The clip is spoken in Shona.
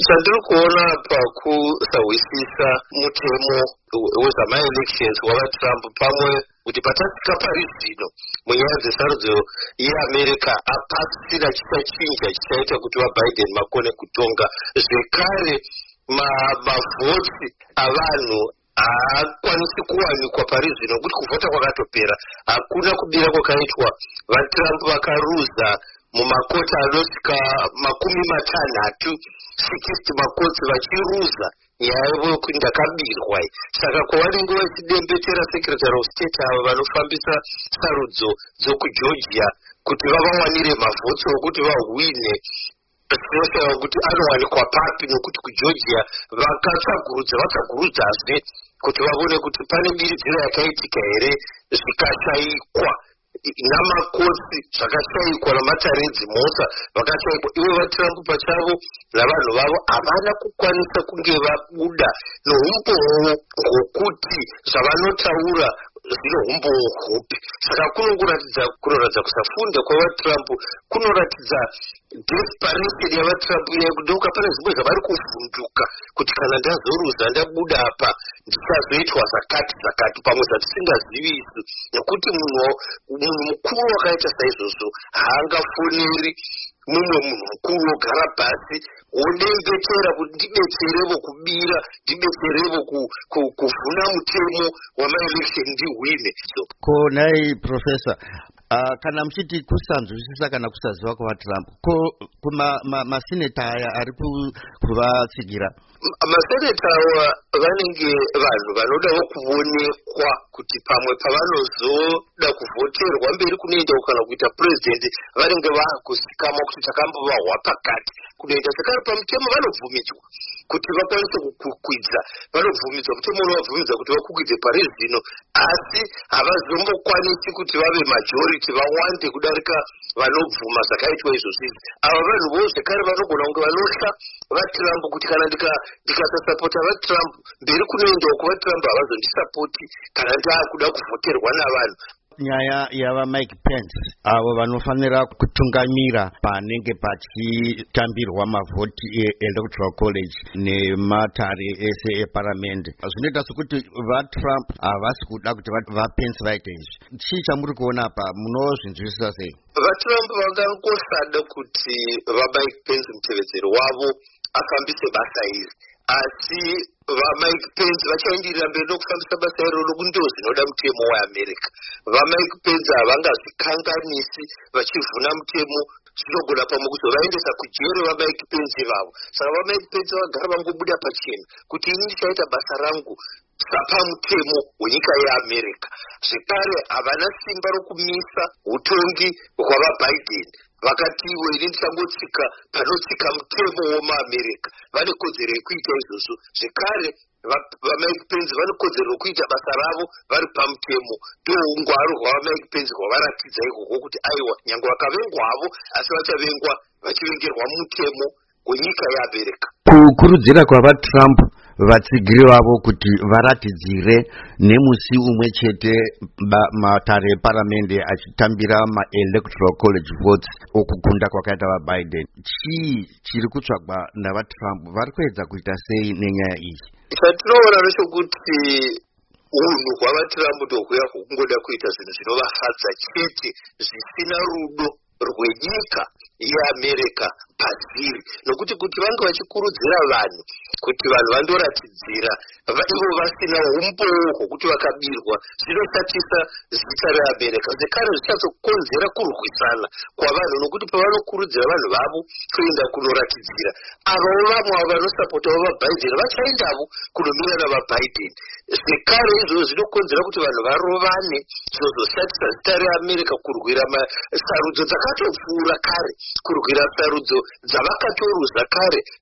chandiri kuona pakusawisisa mutemo wezvamaelections wavatrump pamwe kuti patasvika pari zvino munyaya dzesarudzo yeamerica hapasisina chichachinja chichaita kuti vabiden makone kutonga. Zvekare mavhotsi avanhu haakwanisi kuwanikwa pari zvino kuti kuvhota kwakatopera, hakuna kubira kwakaitwa. vatrump vakaruza mumakoti anosvika 60 makotsi vachiruza nyaya yevokuti ndakabirwa. Saka kwavanenge vachidembetera secretary of state ava vanofambisa sarudzo dzokugeorgia kuti vavawanire mavhotsi okuti vahwine, zvinoshayiwa kuti anowanikwa papi, nokuti kugeorgia vatsvagurudzazve kuti vaone kuti pane biridziro yakaitika here zvikashayikwa namakotsi zvakashayikwa namataredzi mosa vakashayikwa. ivo vatrump pachavo navanhu vavo havana kukwanisa kunge vabuda noumboo hwokuti zvavanotaura zvino umboo hupi. Saka kunoratidza kusafunda kwavatrump, kunoratidza desperation yavatrump yakudoka. Pane zvimwe zvavari kuvhunduka kuti kana ndazoruza ndabuda apa ndichazoitwa zakati pamwe zvatisingazivi isu, nekuti munhu mukuru wakaita saizvozvo haangafoneri mumwe munhu mukuru wogara pasi wodembetera kuti ndibetserevo kubira, ndibetserevo kuvhuna mutemo wamaelection ndihwine. Ko nai professor, kana muchiti kusanzwisisa kana kusaziva kwavatrump, ko maseneta aya ari kuvatsigira, maseneta ava vanenge vanhu vanodawo kuonekwa kuti pamwe pavanozoda kuvhoterwa mberi kunoenda kana kuita president vanenge vakuzikamwa kuti takambovahwa pakati kunoita. Sekare pamutemo vanobvumidzwa kuti vakwanise kukwidza, vanobvumidzwa mutemo unovabvumidza kuti vakukwidze pari zvino, asi havazombokwanisi kuti vave majority vawande kudarika vanobvuma zvakaitwa izvozvi. Ava vanhu vo zvekare vanogona kunge vanosha vatrump kuti kana ndikasasapota vatrump mberi kunoendawo kuvatrump havazondisapoti kana ndaakuda kuvhoterwa navanhu. Nyaya yava Mike Pence avo vanofanira kutungamira panenge pachitambirwa mavhoti electoral college nematare ese eparamende, zvinoita sekuti vatrump havasi kuda kuti vaPence vaite izvi. Chii chamuri kuona apa, munozvinzwisisa sei? vatrump vangangosada kuti vaMike Pence mutevedzeri wavo afambise basa iri, asi vaMike Pence vachaendirira mberi nokufambisa basa iro nokuti ndizvo zvinoda mutemo weAmerica. vaMike Pence havangazvikanganisi vachivhuna mutemo, zvinogona pamwe kuzovaendesa kujere vaMike Pence ivavo. Saka vaMike Pence vagara vangobuda pachena kuti ini ndichaita basa rangu sapamutemo wenyika yeAmerica. Zvekare havana simba rokumisa utongi hwavaBiden, vakati ivo ini ndichangotsika panotsika mutemo womuAmerica. Vane kodzero yekuita izvozvo. Zvekare vaMike Pence vane kodzero yekuita basa ravo vari pamutemo. Ndoungwaru hwavaMike Pence hwavaratidza ikoko kuti aiwa nyange vakavengwa havo asi vachavengwa vachivengerwa mutemo wenyika yeAmerica. Kukurudzira kwavaTrump vatsigiri vavo kuti varatidzire nemusi umwe chete matare eparamende achitambira maelectoral college votes okugunda kwakaita vaBiden, chii chiri kutsvagwa navaTrump? Vari kuedza kuita sei nenyaya iyi? Chatinoona ndechekuti unhu hwavaTrump ndohuya hwokungoda kuita zvinhu zvinovafadza chete zvisina rudo rwenyika yeAmerica padziri, nokuti kuti vange vachikurudzira vanhu kuti vanhu vandoratidzira ivo vasina umboo hwokuti vakabirwa, zvinoshatisa zita reAmerica. Zvekare zvichazokonzera kurwisana kwavanhu, nokuti pavanokurudzira vanhu vavo kuenda kunoratidzira, avavo vamwe avo vanosapotawo vaBiden vachaendavo kunomira navaBiden. Zvekare izvozvo zvinokonzera kuti vanhu varovane, zvinozoshatisa zita reAmerica kurwira sarudzo dzakatopfuura kare, kurwira sarudzo dzavakatoruza kare